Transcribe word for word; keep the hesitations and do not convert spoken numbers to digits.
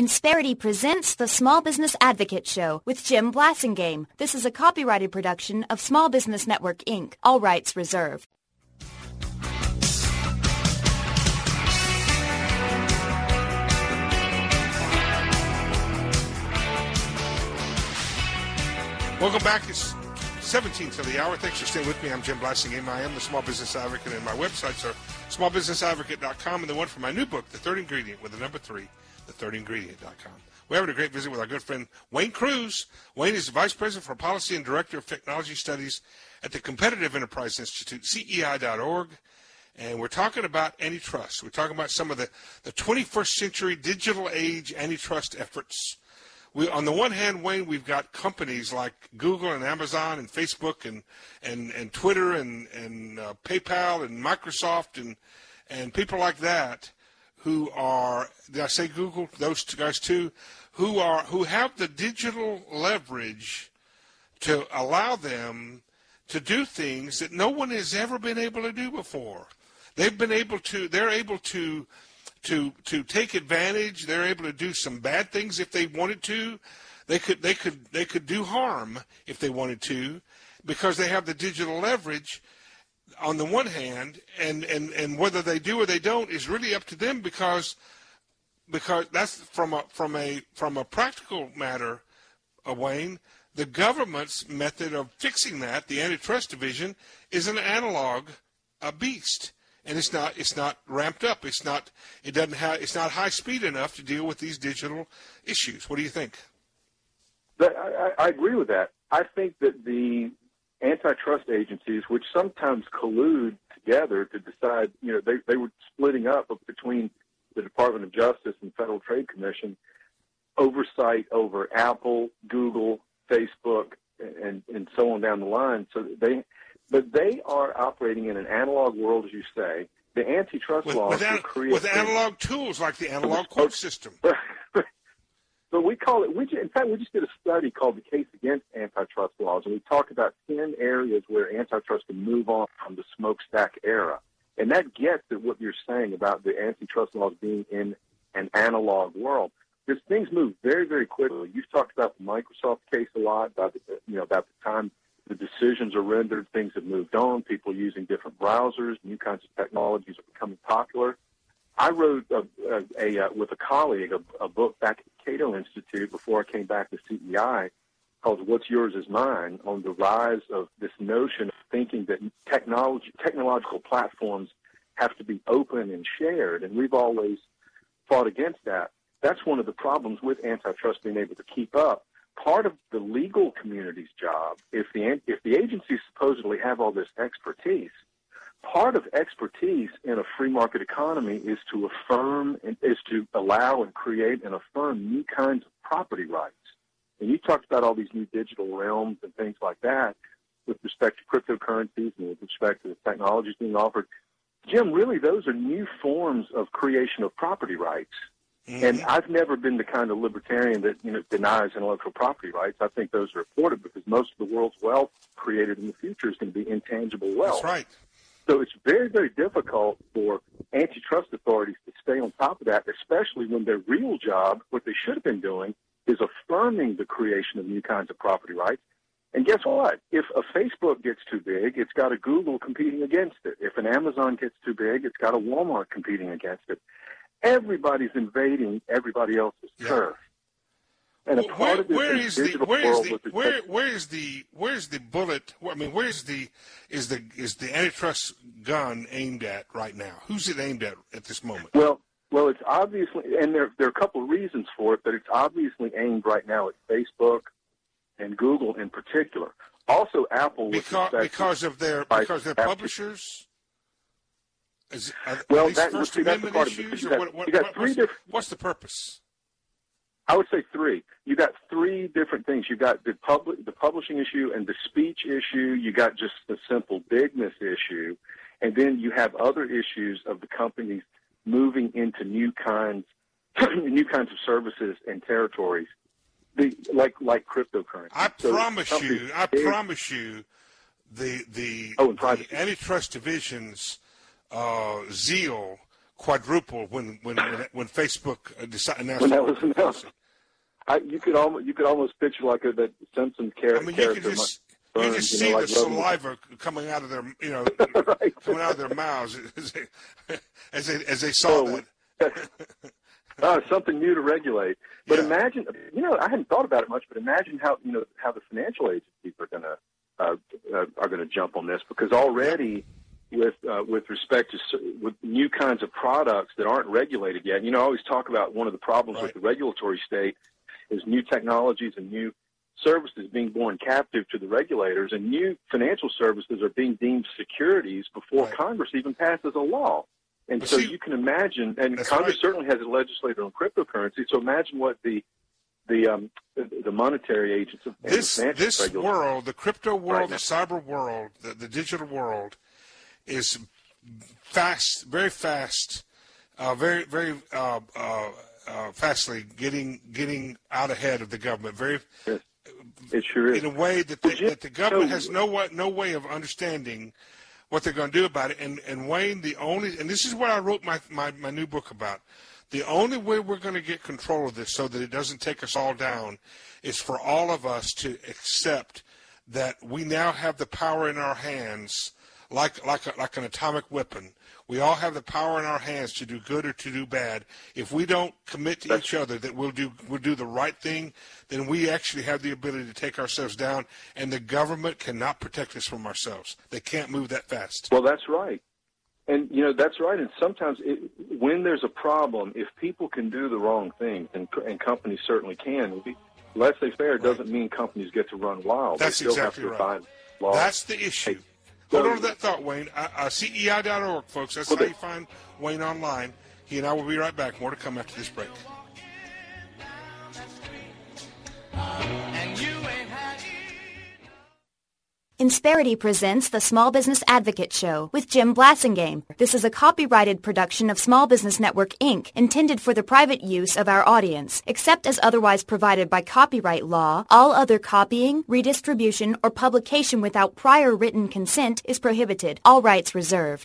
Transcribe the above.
Insperity presents the Small Business Advocate Show with Jim Blasingame. This is a copyrighted production of Small Business Network, Incorporated. All rights reserved. Welcome back. It's seventeenth of the hour. Thanks for staying with me. I'm Jim Blasingame. I am the Small Business Advocate, and my websites are small business advocate dot com and the one for my new book, The Third Ingredient, with the number three, the third ingredient dot com. We're having a great visit with our good friend Wayne Cruz. Wayne is the Vice President for Policy and Director of Technology Studies at the Competitive Enterprise Institute, C E I dot org. And we're talking about antitrust. We're talking about some of the, the twenty-first century digital age antitrust efforts. We, on the one hand, Wayne, we've got companies like Google and Amazon and Facebook and and, and Twitter and, and uh, PayPal and Microsoft and and people like that who are, did I say Google? Those two guys too, who are who have the digital leverage to allow them to do things that no one has ever been able to do before. They've been able to. They're able to. To, to take advantage. They're able to do some bad things if they wanted to. They could they could they could do harm if they wanted to, because they have the digital leverage on the one hand, and, and, and whether they do or they don't is really up to them, because because that's from a from a from a practical matter, uh, Wayne. The government's method of fixing that, the antitrust division, is an analog uh, beast. And it's not it's not ramped up. It's not it doesn't have it's not high speed enough to deal with these digital issues. What do you think? But I, I agree with that. I think that the antitrust agencies, which sometimes collude together to decide, you know, they they were splitting up between the Department of Justice and Federal Trade Commission, oversight over Apple, Google, Facebook, and and so on down the line. So they. But they are operating in an analog world, as you say. The antitrust with, laws with, an, create with analog tools like the analog court system. But we call it. We in fact, we just did a study called "The Case Against Antitrust Laws," and we talked about ten areas where antitrust can move on from the smokestack era, and that gets at what you're saying about the antitrust laws being in an analog world. Because things move very, very quickly. You've talked about the Microsoft case a lot, about the, you know about the time the decisions are rendered, things have moved on, people using different browsers, new kinds of technologies are becoming popular. I wrote a, a, a, a, with a colleague a, a book back at the Cato Institute before I came back to C E I called What's Yours Is Mine, on the rise of this notion of thinking that technology, technological platforms have to be open and shared, and we've always fought against that. That's one of the problems with antitrust being able to keep up. Part of the legal community's job, if the if the agencies supposedly have all this expertise, part of expertise in a free market economy is to affirm and is to allow and create and affirm new kinds of property rights. And you talked about all these new digital realms and things like that with respect to cryptocurrencies and with respect to the technologies being offered. Jim, really, those are new forms of creation of property rights. Mm-hmm. And I've never been the kind of libertarian that, you know, denies intellectual property rights. I think those are important because most of the world's wealth created in the future is going to be intangible wealth. That's right. So it's very, very difficult for antitrust authorities to stay on top of that, especially when their real job, what they should have been doing, is affirming the creation of new kinds of property rights. And guess what? If a Facebook gets too big, it's got a Google competing against it. If an Amazon gets too big, it's got a Walmart competing against it. Everybody's invading everybody else's yeah. turf. And well, a part where, of this where is the where is the where tech- where is the where is the bullet? I mean, where is the is the is the antitrust gun aimed at right now? Who's it aimed at at this moment? Well, well, it's obviously, and there there are a couple of reasons for it, but it's obviously aimed right now at Facebook and Google in particular. Also, Apple because because of their because they're publishers. Is, are, well, are these that, First see, that's Amendment part issues, of it. You or got, what, what, you got what, three what's, different. What's the purpose? I would say three. You got three different things. You got the public, the publishing issue, and the speech issue. You got just the simple bigness issue, and then you have other issues of the companies moving into new kinds, new kinds of services and territories, the, like like cryptocurrency. I so promise you. I big, promise you, the the, oh, the antitrust division's uh, zeal quadruple when when when, when Facebook decided announced when that was announced. I, you could almost you could almost picture like a, that Simpsons char- I mean, character. You can just, burn, you just you see know, like the saliva coming out of their, you know, right. coming out of their mouths as they as they, as they saw so, that. uh, something new to regulate. But Yeah. imagine, you know, I hadn't thought about it much, but imagine how you know how the financial agencies are going to uh, uh, are going to jump on this, because already with uh, with respect to s- with new kinds of products that aren't regulated yet. You know, I always talk about one of the problems Right. with the regulatory state is new technologies and new services being born captive to the regulators, and new financial services are being deemed securities before Right. Congress even passes a law. And But so see, you can imagine, and that's Congress right. certainly has a legislator on cryptocurrency, so imagine what the the um, the, the monetary agents of and This the financial this regulators- world, the crypto world, Right the now. cyber world, the, the digital world, is fast, very fast, uh, very very uh, uh, uh, fastly getting getting out ahead of the government. Very Yes, it sure is. in a way that, they, Jim, that the government so- has no way, no way of understanding what they're going to do about it. And, and Wayne, the only, and this is what I wrote my, my, my new book about, the only way we're going to get control of this so that it doesn't take us all down is for all of us to accept that we now have the power in our hands, like, like, a, like an atomic weapon. We all have the power in our hands to do good or to do bad. If we don't commit to each other that we'll do we'll do the right thing, then we actually have the ability to take ourselves down, and the government cannot protect us from ourselves. They can't move that fast. Well, that's right. And, you know, that's right. And sometimes it, when there's a problem, if people can do the wrong things, and, and companies certainly can, laissez-faire doesn't mean companies get to run wild. That's they still exactly have to right. abide by laws. That's the issue. Hold on to that thought, Wayne. Uh, uh, C E I dot org, folks. That's how you find Wayne online. He and I will be right back. More to come after this break. Insperity presents the Small Business Advocate Show with Jim Blasingame. This is a copyrighted production of Small Business Network, Incorporated, intended for the private use of our audience. Except as otherwise provided by copyright law, all other copying, redistribution, or publication without prior written consent is prohibited. All rights reserved.